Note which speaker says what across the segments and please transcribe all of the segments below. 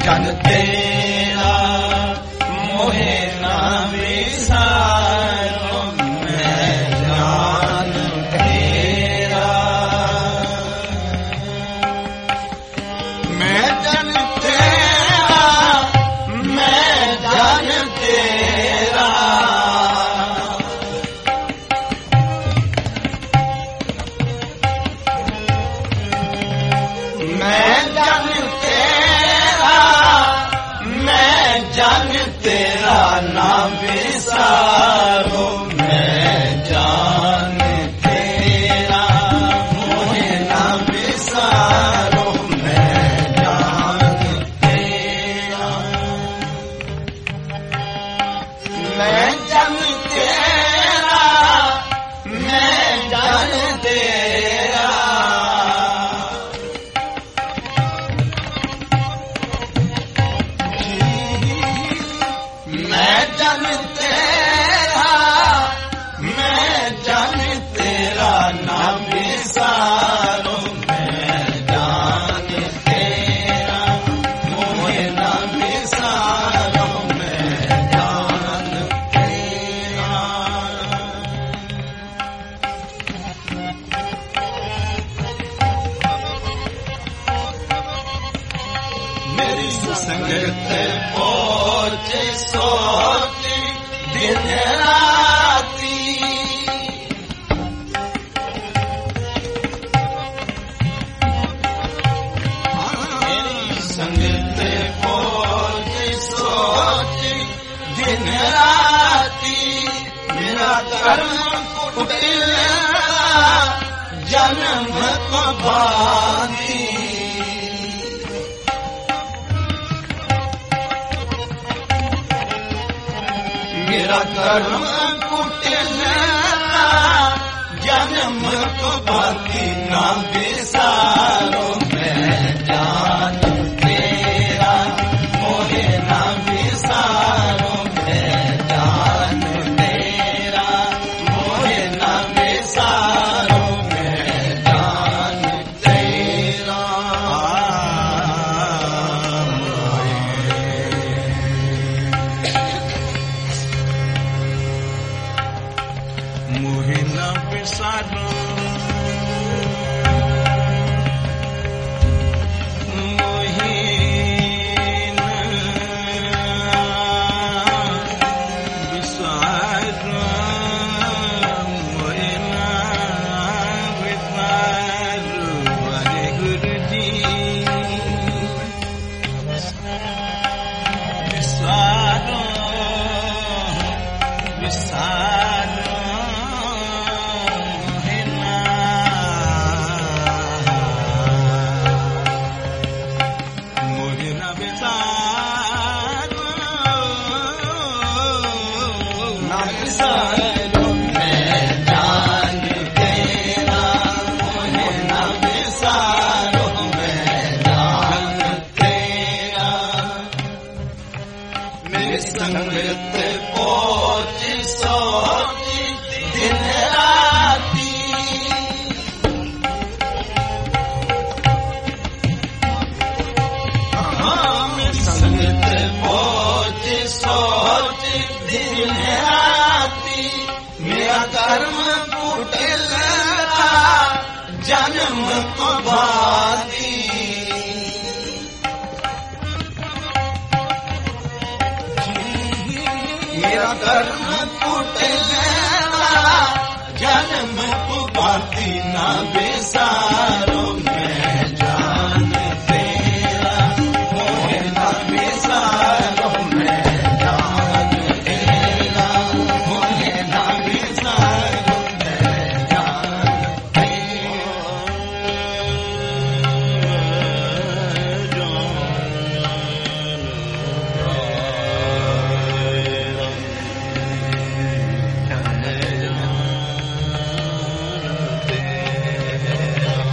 Speaker 1: जन तेरा मोहे ना विसारो, मैं जान तेरा। मैं जन तेरा, मैं जान तेरा। मैं जन तेरा, मैं जन तेरा ना विसारो, मैं जान तेरा मोहे ना विसारो, मैं जान तेरा। मैं जन तेरा, मैं जान तेरा। मैं जन तेरा, मैं जन तेरा ना विसारो, मैं जान तेरा मोहे ना विसारो, मैं जान तेरा। मेरी संगत पहुंचे सोची दिन राती, मेरी संगत पहुंचे सोची दिन राती। मेरा कर्म कुटिल जन्म को भांति, मेरा कर्म कुटिल जन्म को भांति ना विसारो, मैं जान तेरा मोहे ना विसारो, मैं जान तेरा मोहे ना विसारो, मैं जान तेरा। मोहे ना विसारो, मोहे ना विसारो, मोहे ना विसारो। वाहेगुरु जी विसारो, विसारो मोहे ना, मोहे ना विसारो, ना विसारो, मैं जान तेरा मोहे ना विसारो, मैं जान तेरा। मेरी संगत पहुंची सोची दिन राती, मेरी संगत पहुंची सोची दिन राती। मेरा कर्म कुटिल जन्म को भांति, मेरा कर्म कुटिल जन्म को भांति ना विसारो, मैं जान तेरा मोहे ना विसारो, मैं जान तेरा मोहे ना विसारो, मैं जान तेरा।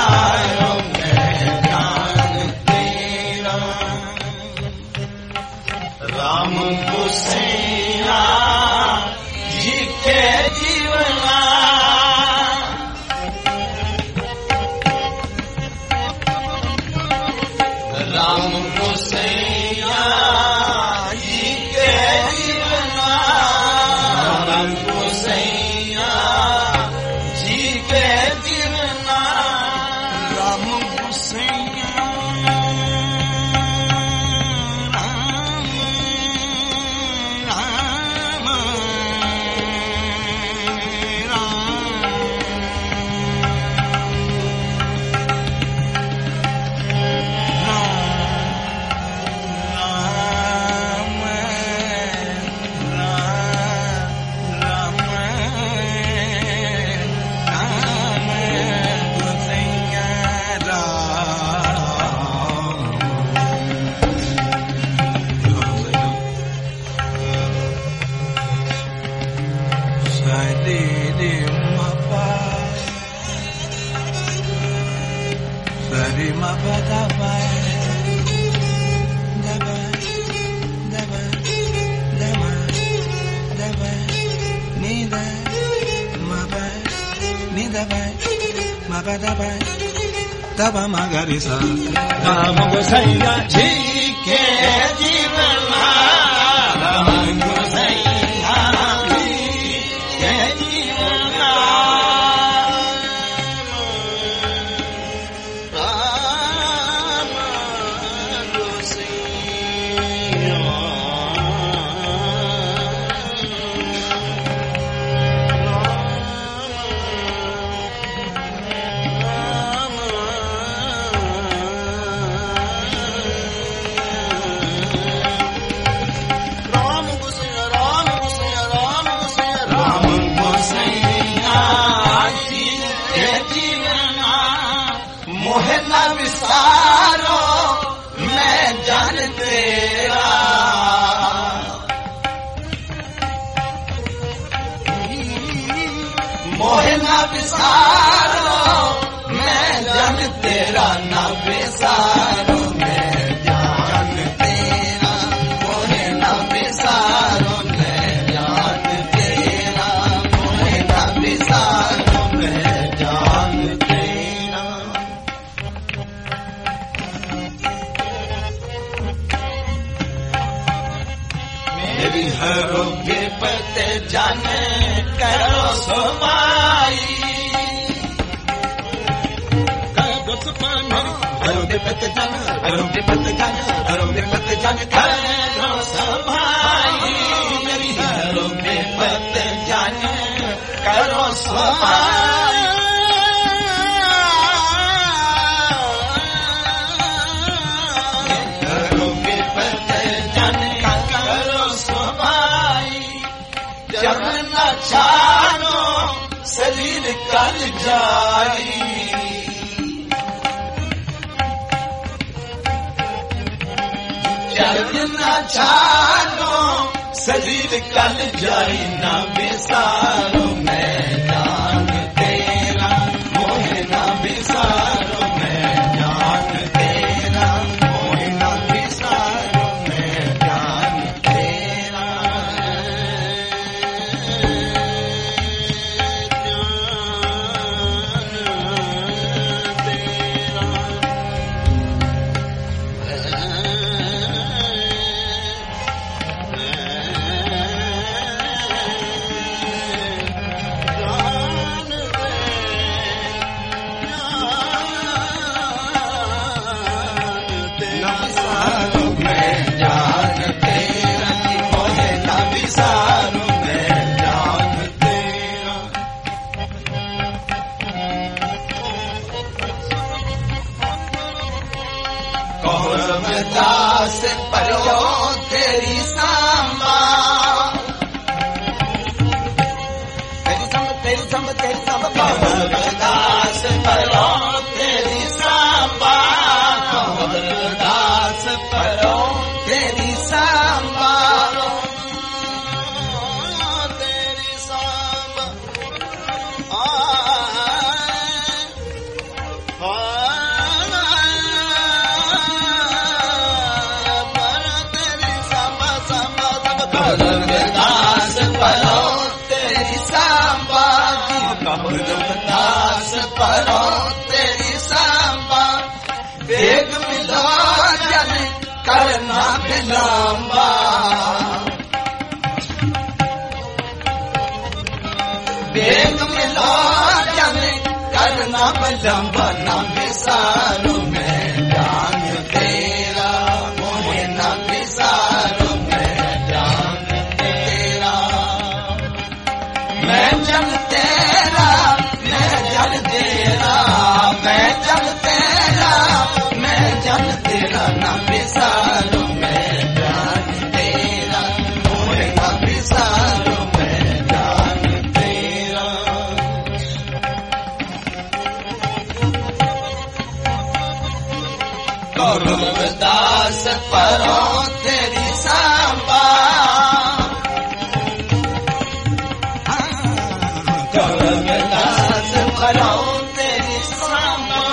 Speaker 1: विसारो मैं जान तेरा। राम गोसैया जी के जीवना, राम गोसैया जी के जीवना, राम गोसैया जी के जीवना, राम गोसैया
Speaker 2: Daba magarisa,
Speaker 1: राम गोसैया जी के जीवना, राम गोसैया जी के जीवना, राम गोसैया। मोहे न विसारो मैं जान तेरा, मोहे न विसारो मैं जान तेरा, न विसारो मैं जान तेरा, मोहे न विसारो मैं जान तेरा, मोहे न विसारो मैं जान तेरा। मेरी हरों के पते जाने करो समाई, हरों के पते जाने, हरों के पते जाने, हरों के पते जाने करो समाई, मेरी हरों के पते जाने करो समाई। चलना चालो शरीर कल जाई, चलना चालो शरीर कल जाई, ना विसारो मैं जान तेरा, मोहे ना विसारो मैं जान तेरा, मोहे ना विसारो मैं जान तेरा। दास परो तेरी सांबा, तेरी संब दास परो तेरी सांबा, दास परो तेरी सांबा, तेरी सांबा लांबा बेग मिलो जन करना लंबा ना विसारो मैं जान तेरा मोहे ना विसारो मैं जान तेरा मैं जन तेरा मैं जन तेरा मैं जन तेरा मैं जन तेरा ना विसारो मैं जान तेरा मोहे ना विसारो मैं जान तेरा गौरवदास परो तेरी सांबा गौरवदास परो तेरी सांबा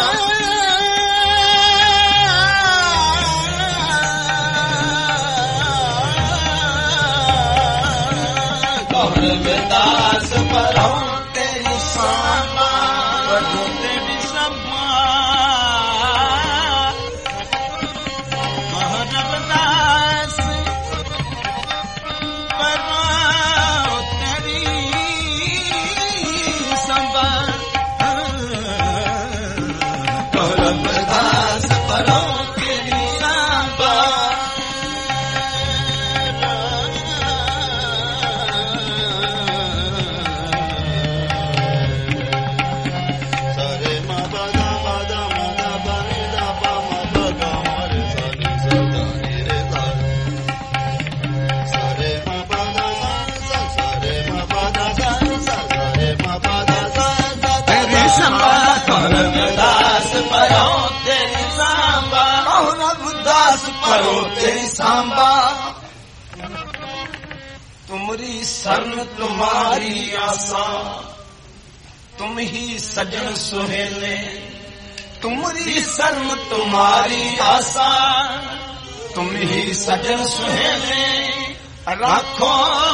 Speaker 1: गौरवदास परो तेरी सांबा परो तेरी सांबा गौरवदास परो तेरी सांबा गौरवदास परो तेरी सांबा
Speaker 3: सारे मा पदा पदा मदा बनि दा पा मा पदा मारे सानी सदा रे सा सारे मा पदा सा सारे मा पदा सा सारे मा पदा सा
Speaker 1: तेरी सांबा गौरवदास परो तेरी सांबा गौरवदास परो तेरी सांबा तुमरी शरण तुम्हारी आसा तुम ही सजन सुहेले तुमरी शरण तुम्हारी आसा तुम ही सजन सुहेले राखो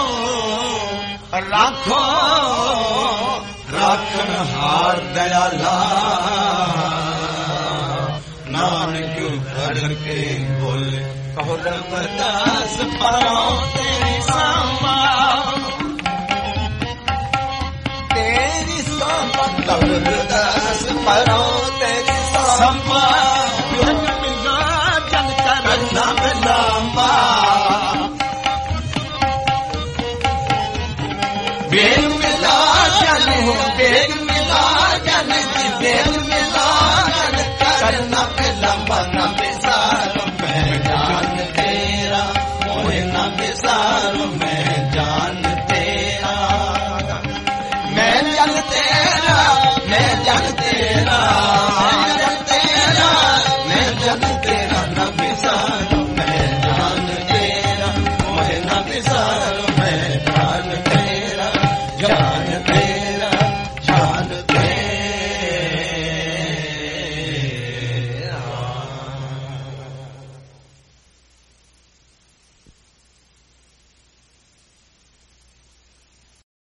Speaker 1: राखो राखन हार दयाला नानक भर के बोले गौरवदास परो तेरी सांबा तेरी सांबा गौरवदास